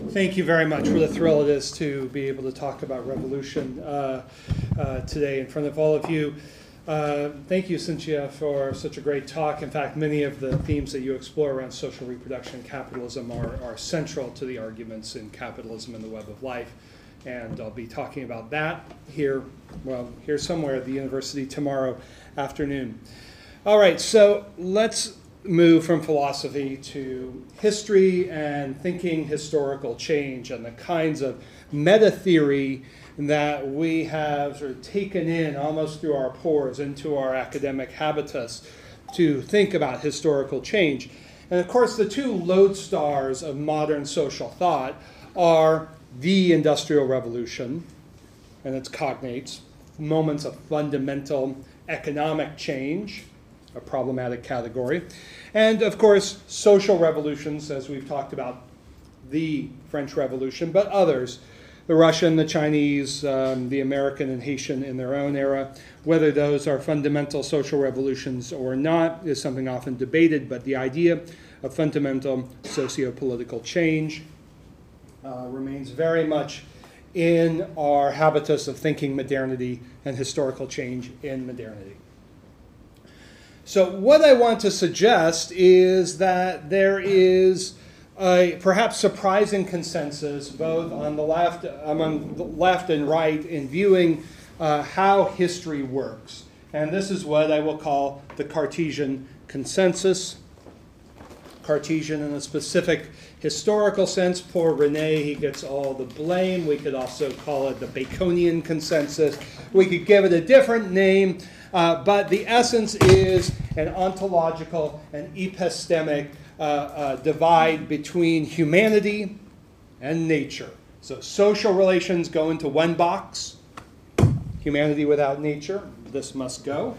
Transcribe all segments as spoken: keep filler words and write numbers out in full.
Thank you very much. What a thrill it is to be able to talk about revolution uh, uh, today in front of all of you. Uh, thank you, Cynthia, for such a great talk. In fact, many of the themes that you explore around social reproduction and capitalism are, are central to the arguments in Capitalism and the Web of Life. And I'll be talking about that here, well, here somewhere at the university tomorrow afternoon. All right, so let's move from philosophy to history and thinking historical change and the kinds of meta theory that we have sort of taken in almost through our pores into our academic habitus to think about historical change. And of course, the two lodestars of modern social thought are the Industrial Revolution and its cognates, moments of fundamental economic change, a problematic category, and of course social revolutions, as we've talked about, the French Revolution, but others, the Russian, the Chinese, um, the American and Haitian in their own era. Whether those are fundamental social revolutions or not is something often debated, but the idea of fundamental socio-political change uh, remains very much in our habitus of thinking modernity and historical change in modernity. So what I want to suggest is that there is a perhaps surprising consensus both on the left, among the left and right in viewing uh, how history works. And this is what I will call the Cartesian consensus. Cartesian in a specific historical sense. Poor Rene, he gets all the blame. We could also call it the Baconian consensus. We could give it a different name. Uh, but the essence is an ontological and epistemic uh, uh, divide between humanity and nature. So social relations go into one box. Humanity without nature, this must go.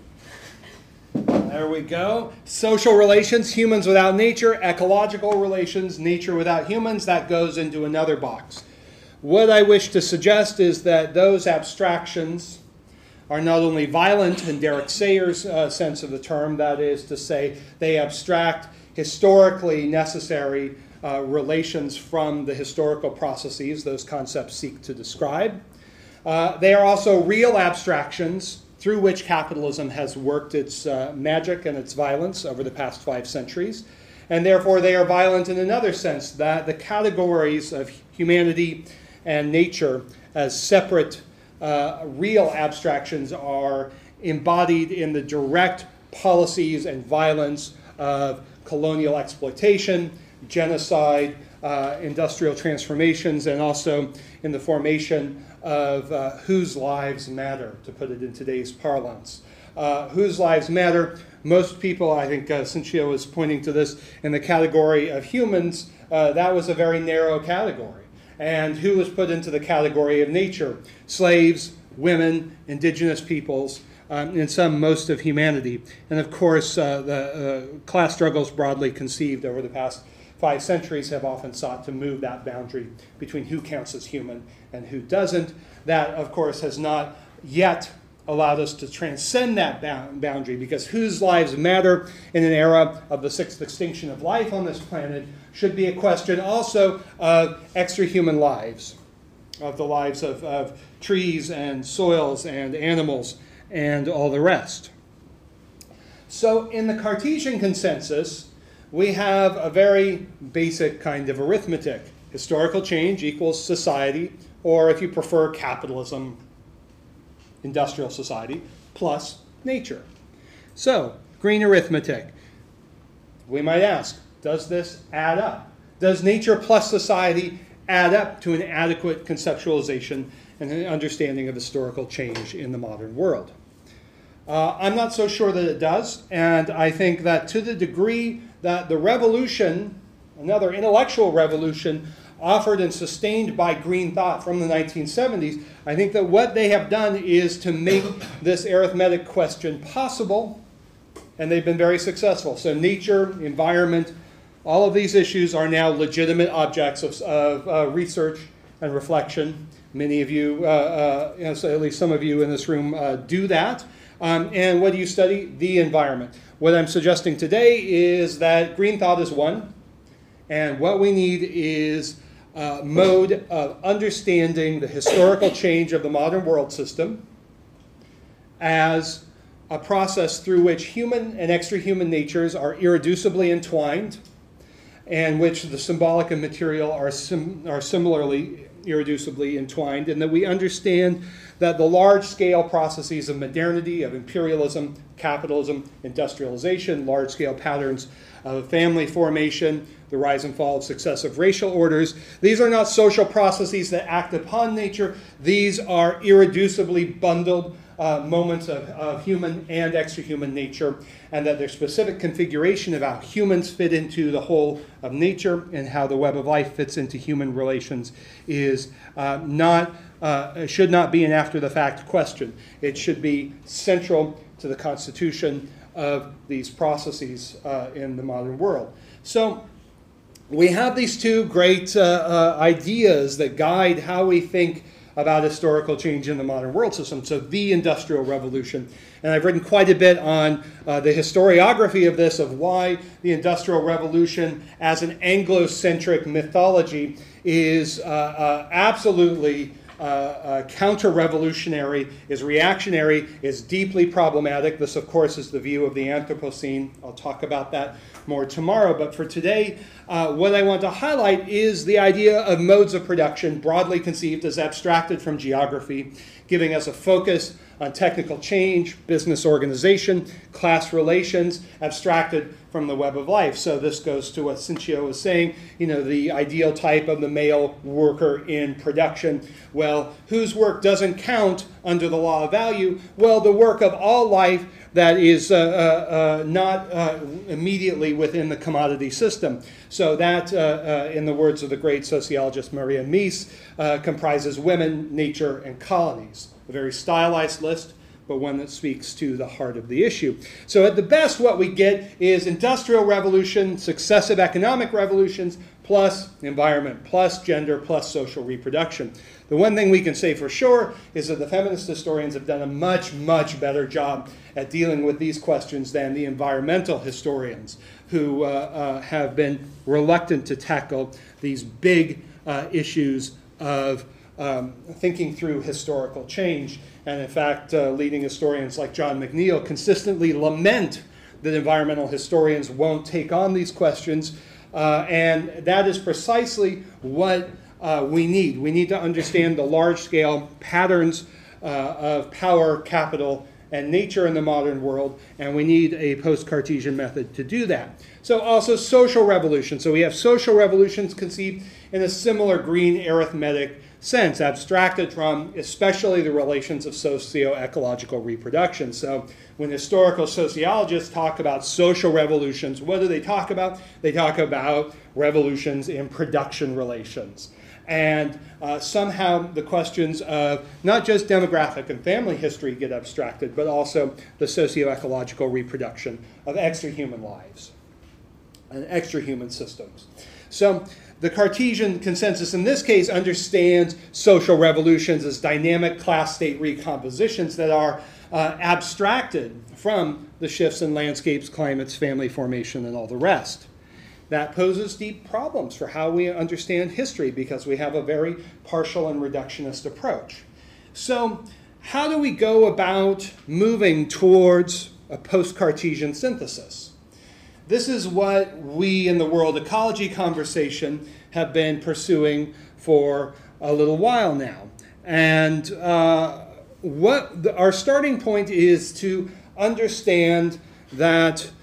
There we go. Social relations, humans without nature. Ecological relations, nature without humans, that goes into another box. What I wish to suggest is that those abstractions are not only violent in Derek Sayers' uh, sense of the term, that is to say, they abstract historically necessary uh, relations from the historical processes those concepts seek to describe. Uh, they are also real abstractions through which capitalism has worked its uh, magic and its violence over the past five centuries. And therefore, they are violent in another sense, that the categories of humanity and nature as separate Uh, real abstractions are embodied in the direct policies and violence of colonial exploitation, genocide, uh, industrial transformations, and also in the formation of uh, whose lives matter, to put it in today's parlance. Uh, whose lives matter, most people, I think uh, Cynthia was pointing to this, in the category of humans, uh, that was a very narrow category. And who was put into the category of nature? Slaves, women, indigenous peoples, um, and some, most of humanity. And of course, uh, the uh, class struggles broadly conceived over the past five centuries have often sought to move that boundary between who counts as human and who doesn't. That, of course, has not yet allowed us to transcend that boundary, because whose lives matter in an era of the sixth extinction of life on this planet should be a question also of extra-human lives, of the lives of, of trees and soils and animals and all the rest. So in the Cartesian consensus, we have a very basic kind of arithmetic. Historical change equals society, or if you prefer, capitalism, industrial society, plus nature. So, green arithmetic. We might ask, does this add up? Does nature plus society add up to an adequate conceptualization and an understanding of historical change in the modern world? Uh, I'm not so sure that it does, and I think that to the degree that the revolution, another intellectual revolution, offered and sustained by green thought from the nineteen seventies, I think that what they have done is to make this arithmetic question possible, and they've been very successful. So nature, environment, all of these issues are now legitimate objects of, of uh, research and reflection. Many of you, uh, uh, you know, so at least some of you in this room uh, do that. Um, and what do you study? The environment. What I'm suggesting today is that green thought is one, and what we need is uh, mode of understanding the historical change of the modern world system as a process through which human and extra-human natures are irreducibly entwined, and which the symbolic and material are, sim are similarly irreducibly entwined, and that we understand that the large-scale processes of modernity, of imperialism, capitalism, industrialization, large-scale patterns of family formation, the rise and fall of successive racial orders, these are not social processes that act upon nature. These are irreducibly bundled uh, moments of, of human and extra-human nature, and that their specific configuration of how humans fit into the whole of nature and how the web of life fits into human relations is uh, not, uh, should not be an after-the-fact question. It should be central to the constitution of these processes uh, in the modern world. So we have these two great uh, uh, ideas that guide how we think about historical change in the modern world system. So the Industrial Revolution. And I've written quite a bit on uh, the historiography of this, of why the Industrial Revolution as an Anglo-centric mythology is uh, uh, absolutely uh, uh, counter-revolutionary, is reactionary, is deeply problematic. This, of course, is the view of the Anthropocene. I'll talk about that more tomorrow. But for today, uh, what I want to highlight is the idea of modes of production, broadly conceived as abstracted from geography, giving us a focus on technical change, business organization, class relations, abstracted from the web of life. So this goes to what Cinchio was saying, you know, the ideal type of the male worker in production. Well, whose work doesn't count under the law of value? Well, the work of all life that is uh, uh, uh, not uh, immediately within the commodity system. So that, uh, uh, in the words of the great sociologist Maria Mies, uh, comprises women, nature, and colonies. A very stylized list, but one that speaks to the heart of the issue. So at the best, what we get is industrial revolution, successive economic revolutions, plus environment, plus gender, plus social reproduction. The one thing we can say for sure is that the feminist historians have done a much, much better job at dealing with these questions than the environmental historians, who uh, uh, have been reluctant to tackle these big uh, issues of um, thinking through historical change. And in fact, uh, leading historians like John McNeill consistently lament that environmental historians won't take on these questions. Uh, and that is precisely what uh, we need. We need to understand the large-scale patterns uh, of power, capital, and nature in the modern world, and we need a post-Cartesian method to do that. So also social revolution. So we have social revolutions conceived in a similar green arithmetic sense, abstracted from especially the relations of socio-ecological reproduction. So when historical sociologists talk about social revolutions, what do they talk about? They talk about revolutions in production relations. And uh, somehow the questions of not just demographic and family history get abstracted, but also the socio-ecological reproduction of extra-human lives and extra-human systems. So the Cartesian consensus in this case understands social revolutions as dynamic class-state recompositions that are uh, abstracted from the shifts in landscapes, climates, family formation, and all the rest. That poses deep problems for how we understand history because we have a very partial and reductionist approach. So how do we go about moving towards a post-Cartesian synthesis? This is what we in the world ecology conversation have been pursuing for a little while now. And uh, what the, our starting point is to understand that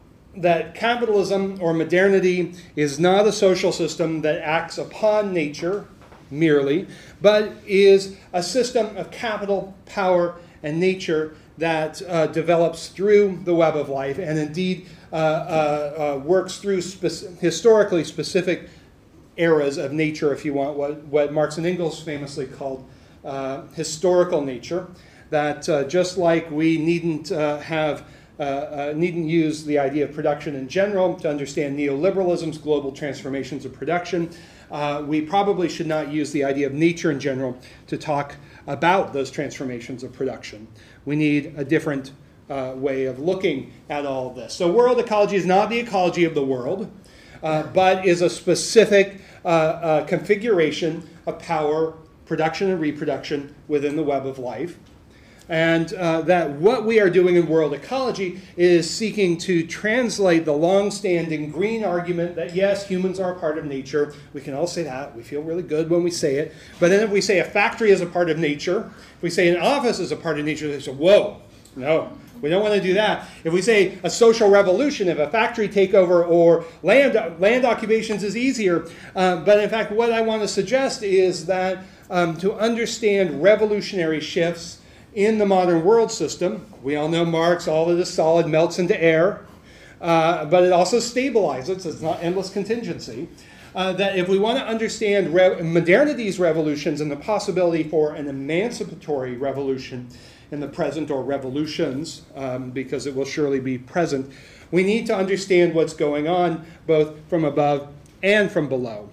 that capitalism or modernity is not a social system that acts upon nature merely, but is a system of capital, power, and nature that uh, develops through the web of life and indeed uh, uh, uh, works through spe- historically specific eras of nature, if you want, what, what Marx and Engels famously called uh, historical nature, that uh, just like we needn't uh, have Uh, uh, needn't use the idea of production in general to understand neoliberalism's global transformations of production. Uh, we probably should not use the idea of nature in general to talk about those transformations of production. We need a different uh, way of looking at all of this. So world ecology is not the ecology of the world, uh, but is a specific uh, uh, configuration of power, production and reproduction within the web of life. And uh, that what we are doing in world ecology is seeking to translate the long-standing green argument that, yes, humans are a part of nature. We can all say that. We feel really good when we say it. But then if we say a factory is a part of nature, if we say an office is a part of nature, they say, whoa, no, we don't want to do that. If we say a social revolution, if a factory takeover or land, land occupations is easier. Uh, but in fact, what I want to suggest is that um, to understand revolutionary shifts in the modern world system, we all know Marx, all of this solid melts into air, uh, but it also stabilizes, it's not endless contingency. Uh, that if we want to understand re modernity's revolutions and the possibility for an emancipatory revolution in the present, or revolutions, um, because it will surely be present, we need to understand what's going on both from above and from below.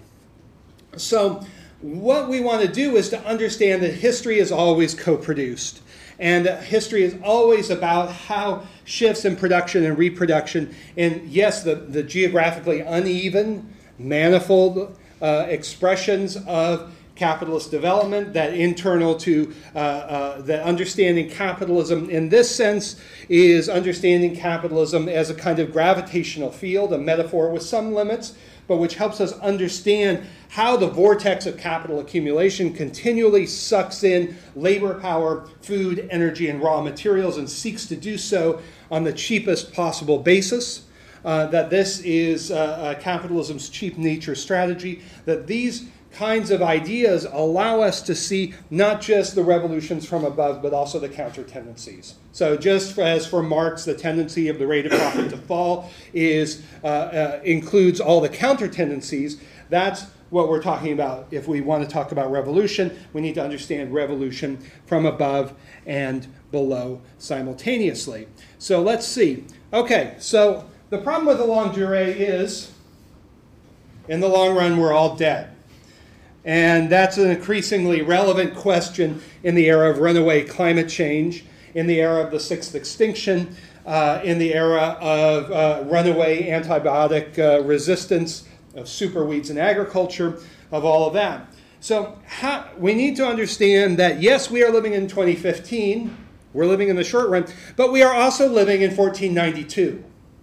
So what we want to do is to understand that history is always co-produced. And uh, history is always about how shifts in production and reproduction, and yes, the, the geographically uneven, manifold uh, expressions of capitalist development, that internal to, uh, uh, that understanding capitalism in this sense is understanding capitalism as a kind of gravitational field, a metaphor with some limits, but which helps us understand how the vortex of capital accumulation continually sucks in labor power, food, energy, and raw materials, and seeks to do so on the cheapest possible basis. Uh, that this is uh, uh, capitalism's cheap nature strategy, that these kinds of ideas allow us to see not just the revolutions from above, but also the counter tendencies. So just as for Marx, the tendency of the rate of profit to fall is, uh, uh, includes all the counter tendencies, that's what we're talking about. If we want to talk about revolution, we need to understand revolution from above and below simultaneously. So let's see. Okay, so the problem with the longue durée is, in the long run, we're all dead. And that's an increasingly relevant question in the era of runaway climate change, in the era of the sixth extinction, uh, in the era of uh, runaway antibiotic uh, resistance, of superweeds in agriculture, of all of that. So how, we need to understand that, yes, we are living in twenty fifteen, we're living in the short run, but we are also living in fourteen ninety-two,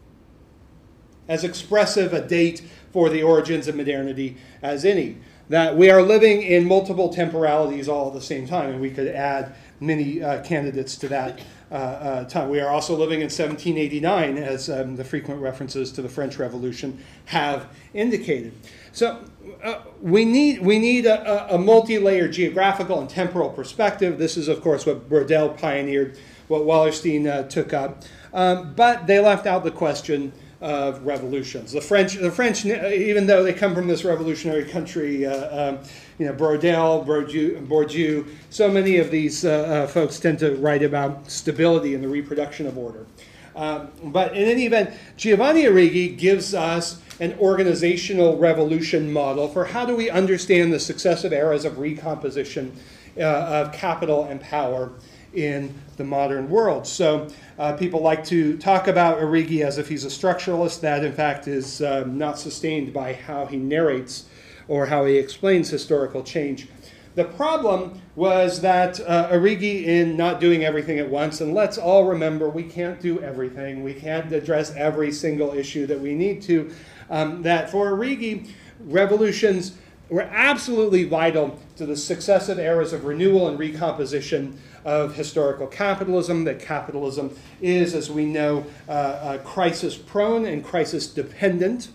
as expressive a date for the origins of modernity as any. That we are living in multiple temporalities all at the same time, and we could add many uh, candidates to that uh, uh, time. We are also living in seventeen eighty-nine, as um, the frequent references to the French Revolution have indicated. So uh, we need, we need a, a multi-layered geographical and temporal perspective. This is, of course, what Brodel pioneered, what Wallerstein uh, took up. Um, but they left out the question of revolutions. The French, the French, even though they come from this revolutionary country, uh, um, you know, Brodel, Bourdieu, Bourdieu, so many of these uh, uh, folks tend to write about stability and the reproduction of order. Um, but in any event, Giovanni Arrighi gives us an organizational revolution model for how do we understand the successive eras of recomposition uh, of capital and power in the modern world. So uh, people like to talk about Arrighi as if he's a structuralist. That, in fact, is um, not sustained by how he narrates or how he explains historical change. The problem was that uh, Arrighi, in not doing everything at once, and let's all remember, we can't do everything. We can't address every single issue that we need to. Um, that for Arrighi, revolutions were absolutely vital to the successive eras of renewal and recomposition of historical capitalism, that capitalism is, as we know, uh, uh, crisis-prone and crisis-dependent.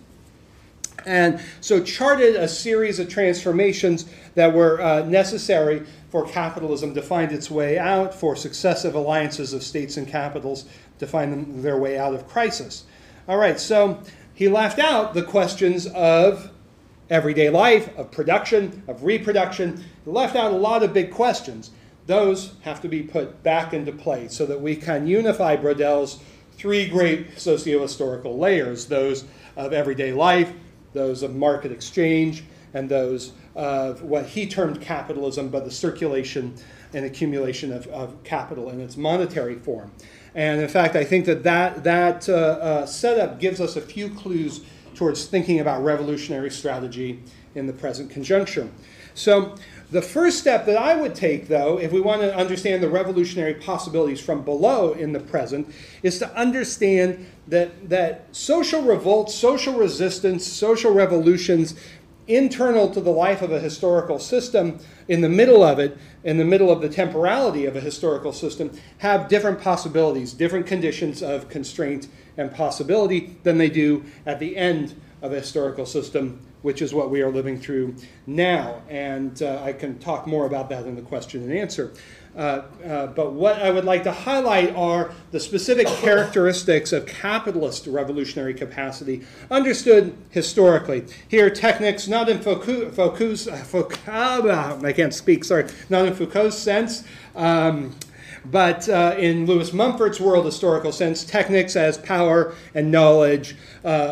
And so charted a series of transformations that were uh, necessary for capitalism to find its way out, for successive alliances of states and capitals to find them, their way out of crisis. All right, so he left out the questions of everyday life, of production, of reproduction. He left out a lot of big questions. Those have to be put back into play so that we can unify Brodel's three great socio-historical layers, those of everyday life, those of market exchange, and those of what he termed capitalism, but the circulation and accumulation of, of capital in its monetary form. And in fact, I think that that, that uh, uh, setup gives us a few clues towards thinking about revolutionary strategy in the present conjuncture. So the first step that I would take, though, if we want to understand the revolutionary possibilities from below in the present, is to understand that, that social revolts, social resistance, social revolutions internal to the life of a historical system, in the middle of it, in the middle of the temporality of a historical system, have different possibilities, different conditions of constraint and possibility than they do at the end of a historical system, which is what we are living through now. And uh, I can talk more about that in the question and answer. Uh, uh, but what I would like to highlight are the specific characteristics of capitalist revolutionary capacity understood historically. Here, technics, not in Foucault, Foucault's, uh, Foucault, I can't speak, sorry, not in Foucault's sense, um, but uh, in Lewis Mumford's world historical sense, technics as power and knowledge, uh, uh,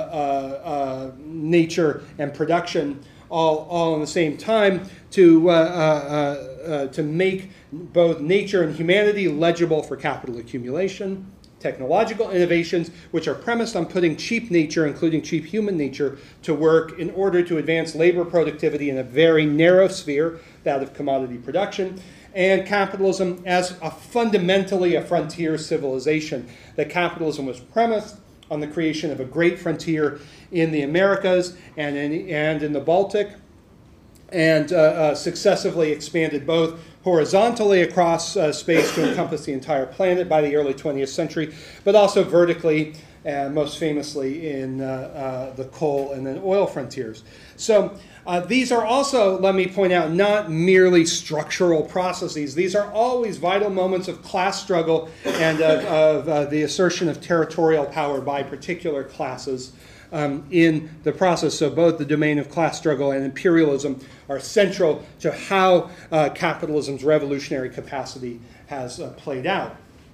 uh, nature and production, all, all in the same time, to, uh, uh, uh, to make both nature and humanity legible for capital accumulation, technological innovations which are premised on putting cheap nature, including cheap human nature, to work in order to advance labor productivity in a very narrow sphere, that of commodity production, and capitalism as a fundamentally a frontier civilization. That capitalism was premised on the creation of a great frontier in the Americas and in, and in the Baltic, and uh, uh, successively expanded both horizontally across uh, space to encompass the entire planet by the early twentieth century, but also vertically, uh, most famously in uh, uh, the coal and then oil frontiers. So uh, these are also, let me point out, not merely structural processes. These are always vital moments of class struggle and of, of uh, the assertion of territorial power by particular classes Um, in the process. So both the domain of class struggle and imperialism are central to how uh, capitalism's revolutionary capacity has uh, played out.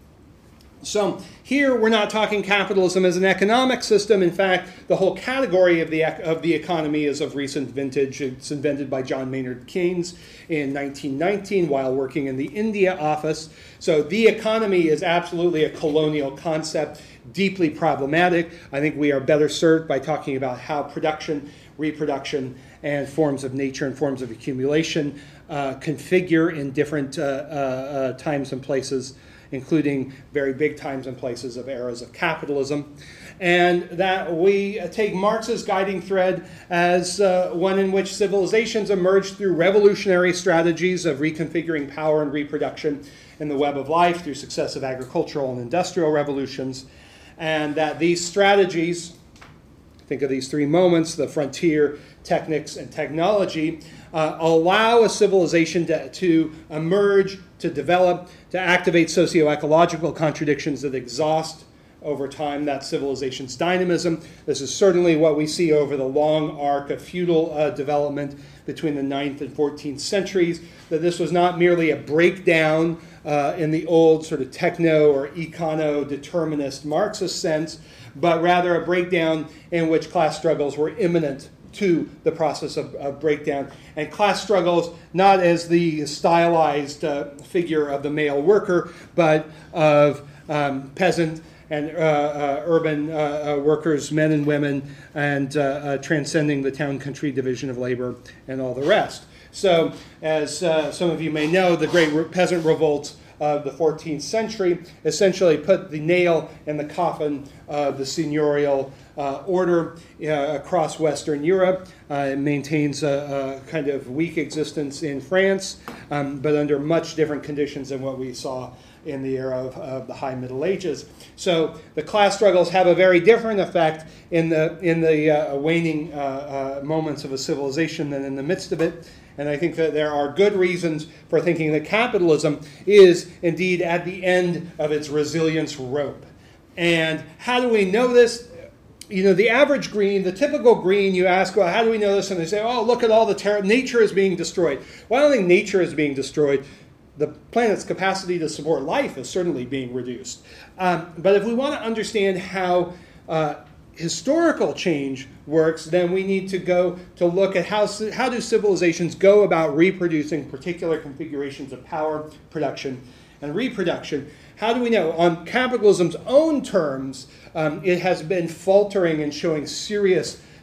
So here we're not talking capitalism as an economic system. In fact, the whole category of the, of the economy is of recent vintage. It's invented by John Maynard Keynes in nineteen nineteen while working in the India office. So the economy is absolutely a colonial concept, deeply problematic. I think we are better served by talking about how production, reproduction, and forms of nature and forms of accumulation uh, configure in different uh, uh, uh, times and places, including very big times and places of eras of capitalism. And that we take Marx's guiding thread as uh, one in which civilizations emerge through revolutionary strategies of reconfiguring power and reproduction in the web of life through successive agricultural and industrial revolutions, and that these strategies, think of these three moments, the frontier, technics, and technology, uh, allow a civilization to, to emerge, to develop, to activate socio-ecological contradictions that exhaust over time that civilization's dynamism. This is certainly what we see over the long arc of feudal uh, development between the ninth and fourteenth centuries, that this was not merely a breakdown uh, in the old sort of techno or econo-determinist Marxist sense, but rather a breakdown in which class struggles were imminent to the process of, of breakdown. And class struggles not as the stylized uh, figure of the male worker, but of um, peasant and uh, uh, urban uh, uh, workers, men and women, and uh, uh, transcending the town-country division of labor and all the rest. So, as uh, some of you may know, the great re- peasant revolts of the fourteenth century essentially put the nail in the coffin of the seigneurial uh, order uh, across Western Europe. Uh, it maintains a, a kind of weak existence in France, um, but under much different conditions than what we saw in the era of, of the High Middle Ages. So the class struggles have a very different effect in the in the uh, waning uh, uh, moments of a civilization than in the midst of it. And I think that there are good reasons for thinking that capitalism is indeed at the end of its resilience rope. And how do we know this? You know, the average green, the typical green, you ask, well, how do we know this? And they say, oh, look at all the terror. Nature is being destroyed. Well, I don't think nature is being destroyed. The planet's capacity to support life is certainly being reduced. Um, but if we want to understand how uh, historical change works, then we need to go to look at how, how do civilizations go about reproducing particular configurations of power, production, and reproduction. How do we know? On capitalism's own terms, um, it has been faltering and showing serious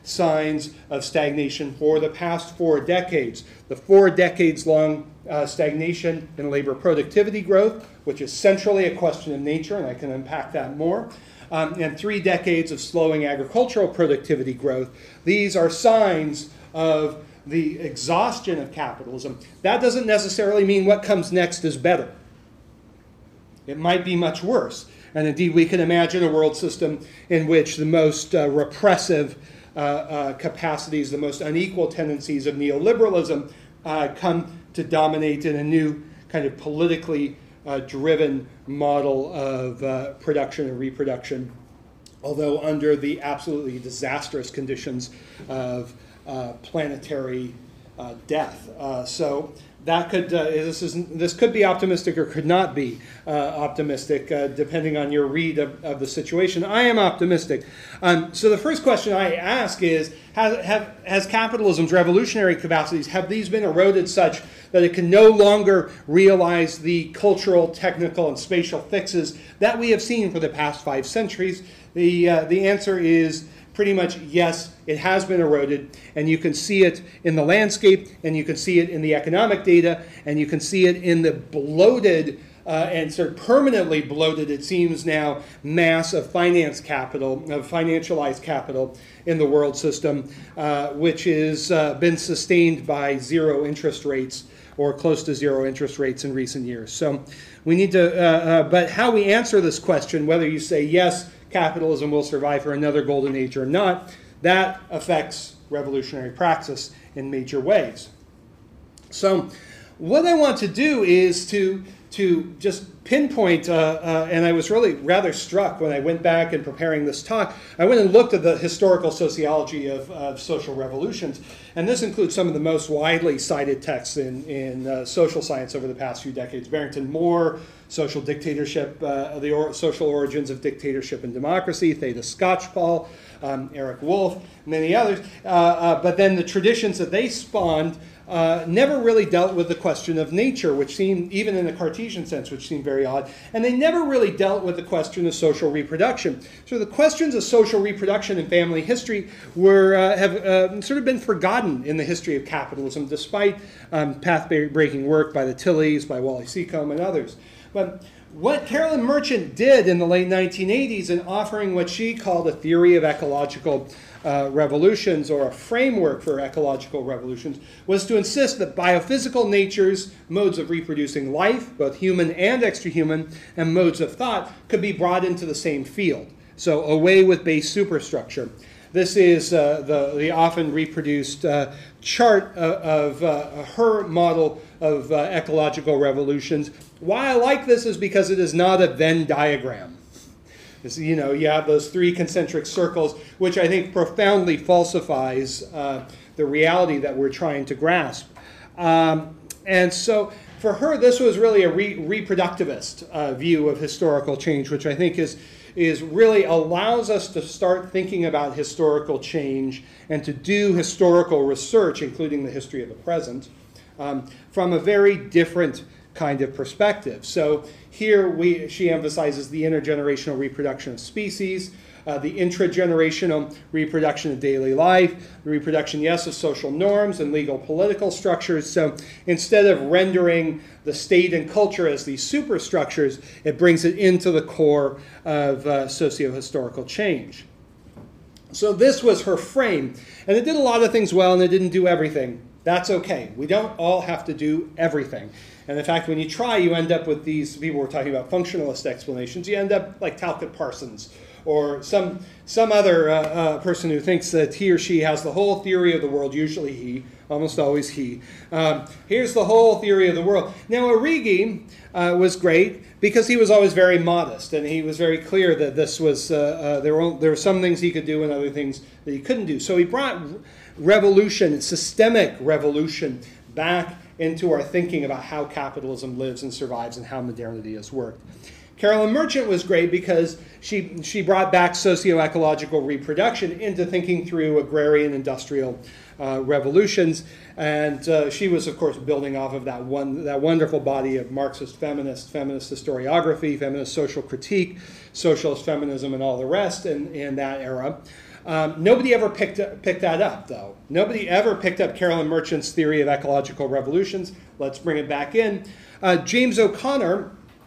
signs of stagnation for the past four decades. The four decades long uh, stagnation in labor productivity growth, which is centrally a question of nature, and I can unpack that more, um, and three decades of slowing agricultural productivity growth. These are signs of the exhaustion of capitalism. That doesn't necessarily mean what comes next is better. It might be much worse. And indeed, we can imagine a world system in which the most uh, repressive uh, uh, capacities, the most unequal tendencies of neoliberalism uh, come to dominate in a new kind of politically uh, driven model of uh, production and reproduction, although under the absolutely disastrous conditions of uh, planetary uh, death. Uh, so that could uh, this is this could be optimistic or could not be uh, optimistic, uh, depending on your read of, of the situation. I am optimistic. Um, so the first question I ask is: Has, have, has capitalism's revolutionary capacities, have these been eroded such that it can no longer realize the cultural, technical, and spatial fixes that we have seen for the past five centuries? The uh, the answer is pretty much yes, it has been eroded, and you can see it in the landscape, and you can see it in the economic data, and you can see it in the bloated uh, and sort of permanently bloated, it seems now, mass of finance capital, of financialized capital in the world system, uh, which has uh, been sustained by zero interest rates or close to zero interest rates in recent years. So we need to, uh, uh, but how we answer this question, whether you say yes, capitalism will survive for another golden age or not, that affects revolutionary praxis in major ways. So what I want to do is to, to just pinpoint, uh, uh, and I was really rather struck when I went back in preparing this talk, I went and looked at the historical sociology of, of social revolutions, and this includes some of the most widely cited texts in, in uh, social science over the past few decades. Barrington Moore, Social Dictatorship, uh, the or Social Origins of Dictatorship and Democracy, Theda Skocpol, um, Eric Wolf, many others. Uh, uh, but then the traditions that they spawned uh, never really dealt with the question of nature, which seemed, even in the Cartesian sense, which seemed very odd. And they never really dealt with the question of social reproduction. So the questions of social reproduction and family history were uh, have uh, sort of been forgotten in the history of capitalism, despite um, path-breaking work by the Tillys, by Wally Seacombe, and others. But what Carolyn Merchant did in the late nineteen eighties in offering what she called a theory of ecological uh, revolutions, or a framework for ecological revolutions, was to insist that biophysical nature's modes of reproducing life, both human and extrahuman, and modes of thought could be brought into the same field. So away with base superstructure. This is uh, the, the often reproduced uh, chart of, of uh, her model of uh, ecological revolutions. Why I like this is because it is not a Venn diagram. It's, you know, you have those three concentric circles, which I think profoundly falsifies uh, the reality that we're trying to grasp. Um, and so for her, this was really a re reproductivist uh, view of historical change, which I think is is really allows us to start thinking about historical change and to do historical research, including the history of the present, um, from a very different kind of perspective. So here we, she emphasizes the intergenerational reproduction of species, uh, the intragenerational reproduction of daily life, the reproduction, yes, of social norms and legal political structures. So instead of rendering the state and culture as these superstructures, it brings it into the core of uh, socio-historical change. So this was her frame, and it did a lot of things well, and it didn't do everything. That's okay. We don't all have to do everything. And in fact, when you try, you end up with these, people were talking about functionalist explanations, you end up like Talcott Parsons, or some, some other uh, uh, person who thinks that he or she has the whole theory of the world, usually he, almost always he. Um, here's the whole theory of the world. Now, Arrighi uh, was great because he was always very modest, and he was very clear that this was, uh, uh, there, were, there were some things he could do and other things that he couldn't do. So he brought revolution, systemic revolution, back into our thinking about how capitalism lives and survives and how modernity has worked. Carolyn Merchant was great because she, she brought back socio-ecological reproduction into thinking through agrarian industrial uh, revolutions. And uh, she was, of course, building off of that, one, that wonderful body of Marxist feminist, feminist historiography, feminist social critique, socialist feminism, and all the rest in, in that era. Um, nobody ever picked, picked that up, though. Nobody ever picked up Carolyn Merchant's theory of ecological revolutions. Let's bring it back in. Uh, James O'Connor,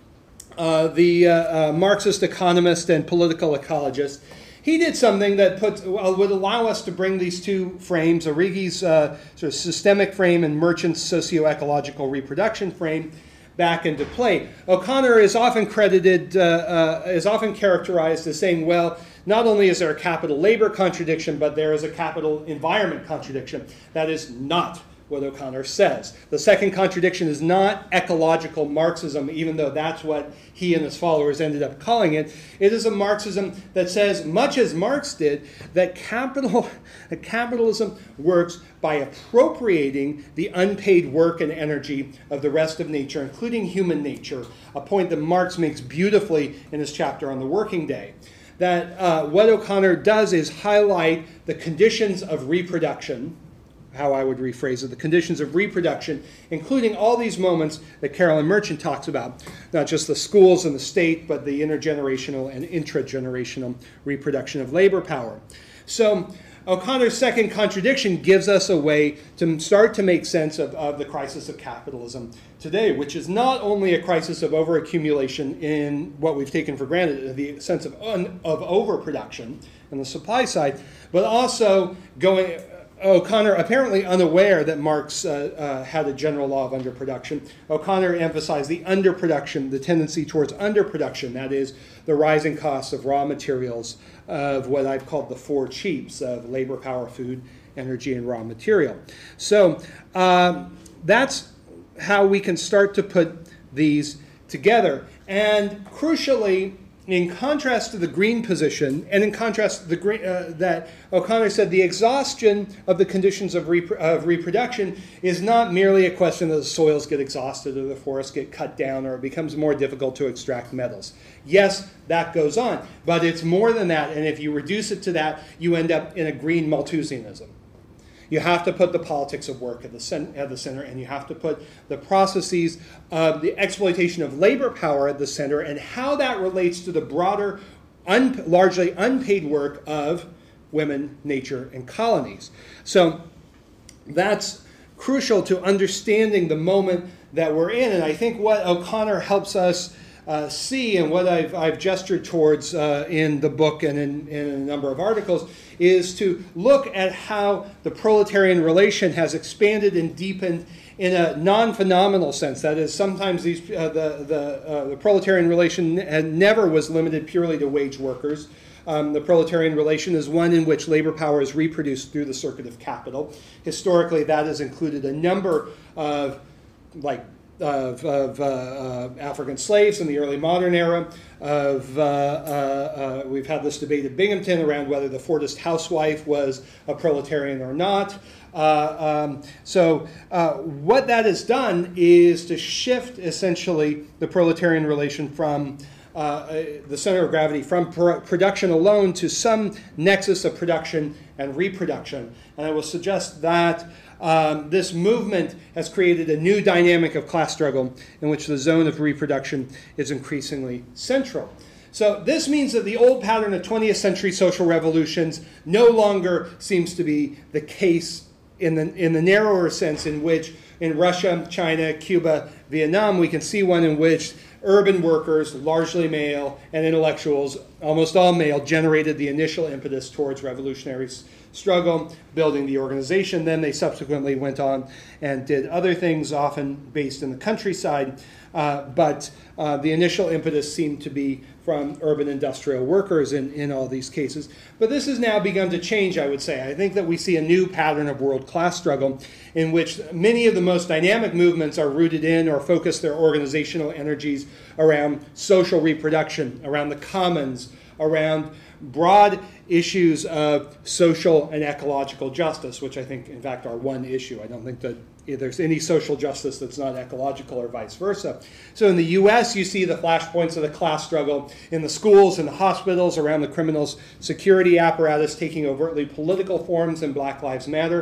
uh, the uh, uh, Marxist economist and political ecologist, he did something that put, uh, would allow us to bring these two frames, Origi's uh, sort of systemic frame and Merchant's socio-ecological reproduction frame, back into play. O'Connor is often credited, uh, uh, is often characterized as saying, well, not only is there a capital labor contradiction, but there is a capital environment contradiction. That is not what O'Connor says. The second contradiction is not ecological Marxism, even though that's what he and his followers ended up calling it. It is a Marxism that says, much as Marx did, that capital, that capitalism works by appropriating the unpaid work and energy of the rest of nature, including human nature, a point that Marx makes beautifully in his chapter on the working day. That uh, what O'Connor does is highlight the conditions of reproduction, how I would rephrase it, the conditions of reproduction, including all these moments that Carolyn Merchant talks about, not just the schools and the state, but the intergenerational and intragenerational reproduction of labor power. So O'Connor's second contradiction gives us a way to start to make sense of, of the crisis of capitalism today, which is not only a crisis of overaccumulation in what we've taken for granted, the sense of, un, of overproduction on the supply side, but also going... O'Connor, apparently unaware that Marx uh, uh, had a general law of underproduction, O'Connor emphasized the underproduction, the tendency towards underproduction, that is, the rising costs of raw materials, of what I've called the four cheaps of labor, power, food, energy, and raw material. So um, that's how we can start to put these together. And crucially, in contrast to the green position, and in contrast to the green, uh, that O'Connor said the exhaustion of the conditions of, repro of reproduction is not merely a question that the soils get exhausted or the forests get cut down or it becomes more difficult to extract metals. Yes, that goes on, but it's more than that, and if you reduce it to that, you end up in a green Malthusianism. You have to put the politics of work at the, cent at the center, and you have to put the processes of the exploitation of labor power at the center and how that relates to the broader, un largely unpaid work of women, nature, and colonies. So that's crucial to understanding the moment that we're in, and I think what O'Connor helps us Uh, see, and what I've, I've gestured towards uh, in the book and in, in a number of articles, is to look at how the proletarian relation has expanded and deepened in a non-phenomenal sense. That is, sometimes these, uh, the, the, uh, the proletarian relation had never was limited purely to wage workers. Um, the proletarian relation is one in which labor power is reproduced through the circuit of capital. Historically, that has included a number of, like, of, of uh, uh, African slaves in the early modern era. Of uh, uh, uh, we've had this debate at Binghamton around whether the Fordist housewife was a proletarian or not. Uh, um, so uh, what that has done is to shift essentially the proletarian relation from uh, the center of gravity from pr production alone to some nexus of production and reproduction. And I will suggest that Um, this movement has created a new dynamic of class struggle in which the zone of reproduction is increasingly central. So this means that the old pattern of twentieth century social revolutions no longer seems to be the case in the, in the narrower sense in which in Russia, China, Cuba, Vietnam, we can see one in which urban workers, largely male, and intellectuals, almost all male, generated the initial impetus towards revolutionary struggle, building the organization. Then they subsequently went on and did other things, often based in the countryside. Uh, but uh, the initial impetus seemed to be from urban industrial workers in, in all these cases. But this has now begun to change, I would say. I think that we see a new pattern of world class struggle in which many of the most dynamic movements are rooted in or focus their organizational energies around social reproduction, around the commons, around broad issues of social and ecological justice, which I think, in fact, are one issue. I don't think that there's any social justice that's not ecological or vice versa. So in the U S, you see the flashpoints of the class struggle in the schools and the hospitals, around the criminals' security apparatus taking overtly political forms in Black Lives Matter.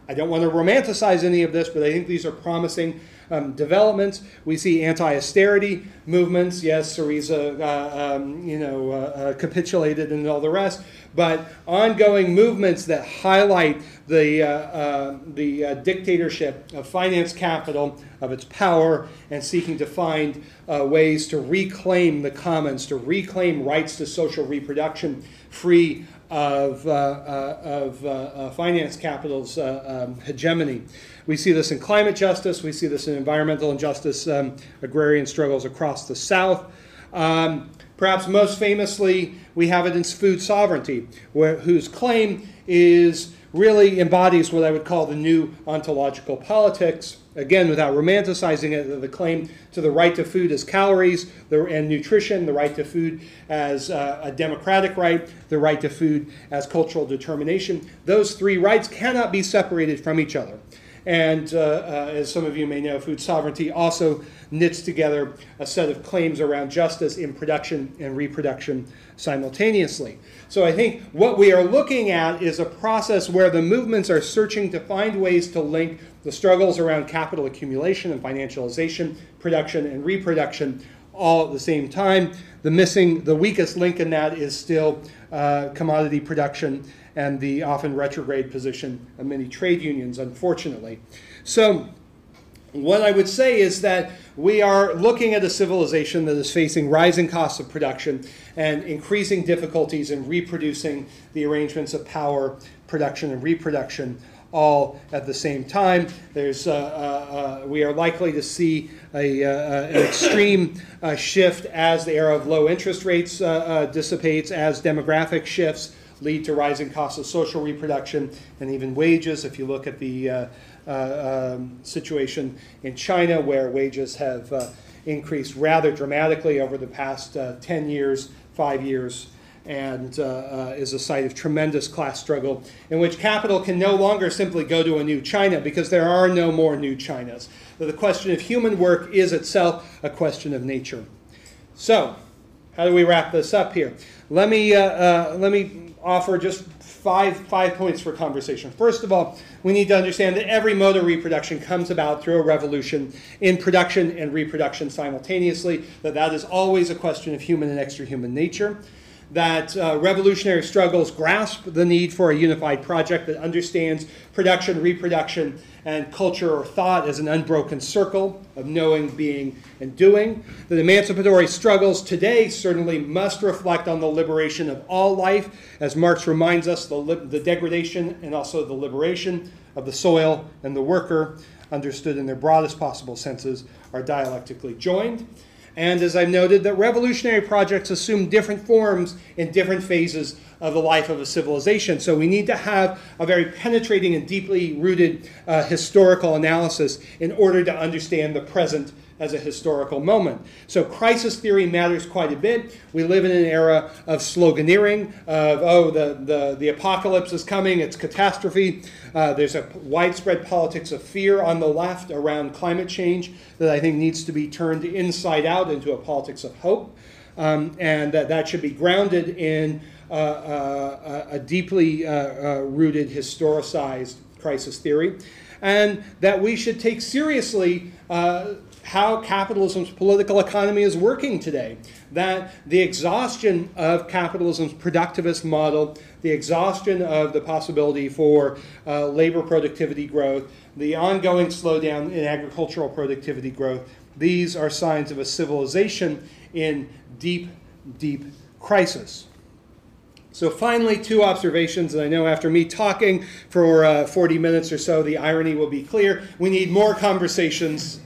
I don't want to romanticize any of this, but I think these are promising um, developments. We see anti-austerity movements. Yes, Syriza, uh, um, you know, uh, uh, capitulated and all the rest, but ongoing movements that highlight the, uh, uh, the uh, dictatorship of finance capital, of its power, and seeking to find uh, ways to reclaim the commons, to reclaim rights to social reproduction, free of, uh, uh, of uh, uh, finance capital's uh, um, hegemony. We see this in climate justice. We see this in environmental injustice, um, agrarian struggles across the South. Um, perhaps most famously, we have it in food sovereignty, where, whose claim is really embodies what I would call the new ontological politics. Again, without romanticizing it, the claim to the right to food as calories the, and nutrition, the right to food as uh, a democratic right, the right to food as cultural determination. Those three rights cannot be separated from each other. And uh, uh, as some of you may know, food sovereignty also knits together a set of claims around justice in production and reproduction simultaneously. So I think what we are looking at is a process where the movements are searching to find ways to link the struggles around capital accumulation and financialization, production and reproduction all at the same time. The missing, the weakest link in that is still uh, commodity production and the often retrograde position of many trade unions, unfortunately. So what I would say is that we are looking at a civilization that is facing rising costs of production and increasing difficulties in reproducing the arrangements of power, production, and reproduction all at the same time. There's, uh, uh, uh, we are likely to see a, uh, an extreme uh, shift as the era of low interest rates uh, uh, dissipates, as demographic shifts lead to rising costs of social reproduction and even wages. If you look at the uh, uh, um, situation in China, where wages have uh, increased rather dramatically over the past uh, ten years, five years, and uh, uh, is a site of tremendous class struggle, in which capital can no longer simply go to a new China, because there are no more new Chinas. So the question of human work is itself a question of nature. So, how do we wrap this up here? Let me, uh, uh, let me offer just five, five points for conversation. First of all, we need to understand that every mode of reproduction comes about through a revolution in production and reproduction simultaneously, that that is always a question of human and extra-human nature, that uh, revolutionary struggles grasp the need for a unified project that understands production, reproduction, and culture or thought as an unbroken circle of knowing, being, and doing. That emancipatory struggles today certainly must reflect on the liberation of all life, as Marx reminds us, the, li- the degradation and also the liberation of the soil and the worker, understood in their broadest possible senses, are dialectically joined. And as I've noted, that revolutionary projects assume different forms in different phases of the life of a civilization. So we need to have a very penetrating and deeply rooted uh, historical analysis in order to understand the present as a historical moment. So crisis theory matters quite a bit. We live in an era of sloganeering, of, oh, the, the, the apocalypse is coming, it's catastrophe. Uh, there's a widespread politics of fear on the left around climate change that I think needs to be turned inside out into a politics of hope. Um, and that, that should be grounded in uh, uh, a deeply uh, uh, rooted, historicized crisis theory. And that we should take seriously uh, how capitalism's political economy is working today. That the exhaustion of capitalism's productivist model, the exhaustion of the possibility for uh, labor productivity growth, the ongoing slowdown in agricultural productivity growth, these are signs of a civilization in deep, deep crisis. So finally, two observations, and I know after me talking for uh, forty minutes or so, the irony will be clear. We need more conversations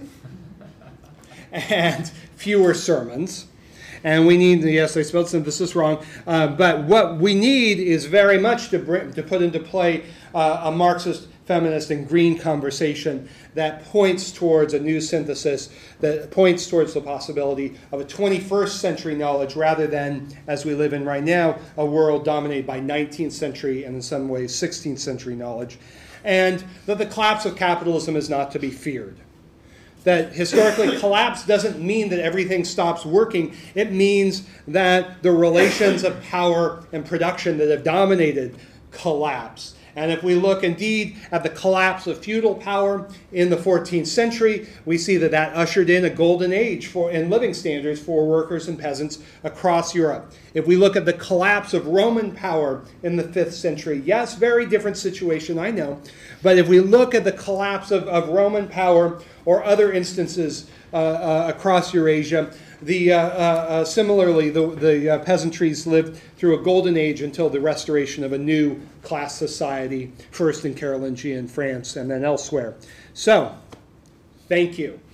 and fewer sermons. And we need, yes, I spelled synthesis wrong, uh, but what we need is very much to, bring, to put into play uh, a Marxist, feminist, and green conversation that points towards a new synthesis, that points towards the possibility of a twenty-first century knowledge rather than, as we live in right now, a world dominated by nineteenth century and in some ways sixteenth century knowledge. And that the collapse of capitalism is not to be feared. That historically collapse doesn't mean that everything stops working. It means that the relations of power and production that have dominated collapse. And if we look indeed at the collapse of feudal power in the fourteenth century, we see that that ushered in a golden age for, in living standards for workers and peasants across Europe. If we look at the collapse of Roman power in the fifth century, yes, very different situation, I know. But if we look at the collapse of, of Roman power or other instances uh, uh, across Eurasia, The, uh, uh, uh, similarly, the, the uh, peasantries lived through a golden age until the restoration of a new class society, first in Carolingian France and then elsewhere. So, thank you.